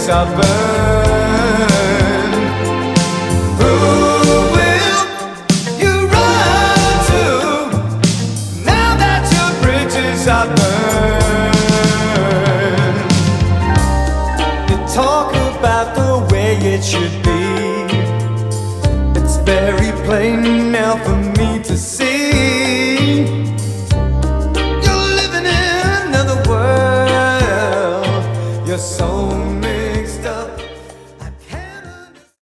bridges are burned. Who will you run to now that your bridges are burned? You talk about the way it should be. It's very plain now for me to see. You're living in another world. You're so mixed up.